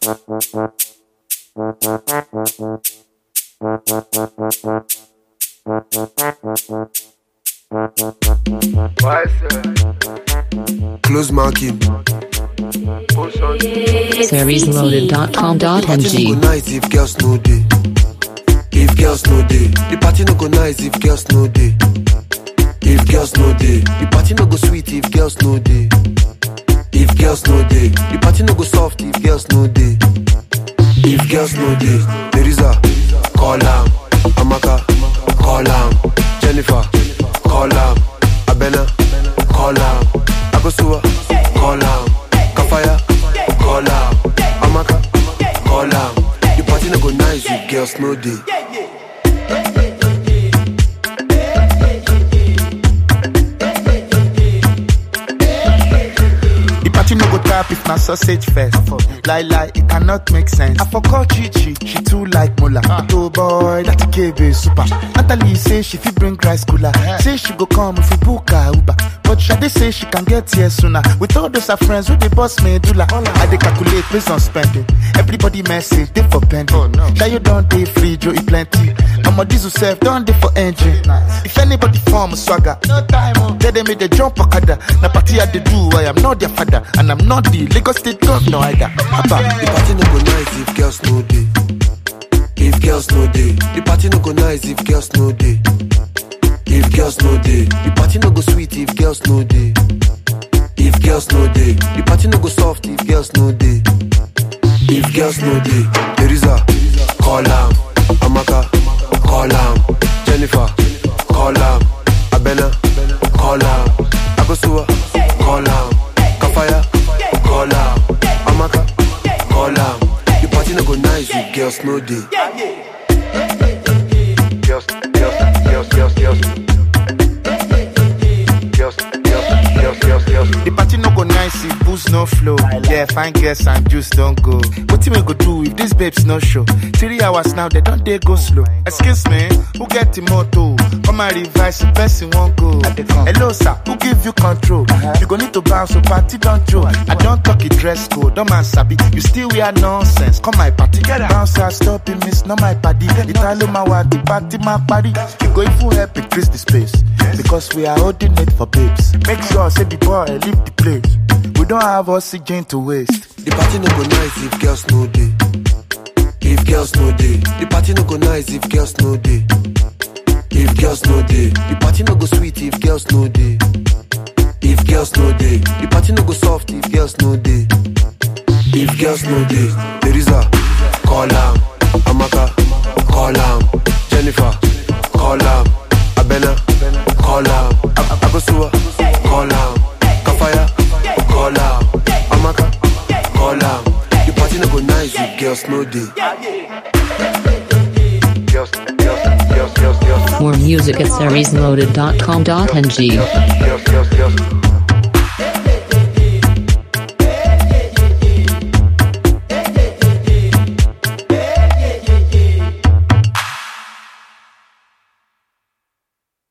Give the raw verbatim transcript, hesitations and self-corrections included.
Close marking. Series loaded dot com dot n g. The party no go nice if girls no day. If girls no day, the party no go nice if girls no day. If girls no day, the party no go sweet if girls no day. If girls no day, the party no go soft if girls no day. If girls no day, Teresa, call am, Amaka, call am, Jennifer, call am, Abena, call am, Akosua, call am, Kafaya, call am, Amaka, call am. The party no go nice if girls no day. Party no go tap if na sausage fest. Lie lie, it cannot make sense. I forgot Chichi, she too like Mola. But oh boy, that K B super. Natalie say she fit bring rice cooler. Say she go come if we book her Uber. But Shade say she can get here sooner. With all those her friends with the boss medulla. I dey calculate based on spending. Everybody message they for pending. Oh, no. Now you don't dey free, Joe eat plenty. Mama diesel self don't dey for engine. Nice. If anybody form swagger, no time. Oh. Tell them me they jump okada. Na party I dey do, I am not their father. And I'm not the Lagos State governor either. Abba. The party no go nice if girls no day. If girls no day, the party no go nice if girls no day. If girls no day, the party no go sweet if girls no day. If girls no day, the party no go soft if girls no day. If girls no day, Teresa, call am, Amaka, call am, Jennifer, call am, Abena, call am, Akosua, call am, Kafaya, call am, Amaka, call am. The party no go nice if girls no day. Girls, girls, girls, girls, girls. Girls, girls, girls, girls, girls. The party no go nice if booze no flow. Yeah, fine girls and juice don't go. What we go do if these babes no show? Three hours now, they don't they go slow. Excuse me, who get the motto? Come and revise the person won't go. Hello sir, who give you control? You go need to bounce, so party don't joke. I don't talk it dress code, don't man sabi. You still wear nonsense, come my party. Bounce, I stop it, miss, not my party. Italo my the party, my party. You go if you help increase the space. Because we are holding it for babes. Make sure, say the boy, leave the place. We don't have oxygen to waste. The party no go nice if girls no day. If girls no day, the party no go nice if girls no day. If girls no day, the party no go sweet if girls no day. If girls no day, the party no go soft if girls no day. If girls no day, Teresa, call am, Amaka, call am, Jennifer, call am, Abena, call am, Akosua, call am, Kafaya, call am, Amaka, call am. The party no go nice if girls no day. Girls, girls, girls, girls, girls. More music at series loaded dot com dot n g. Girls, girls, girls.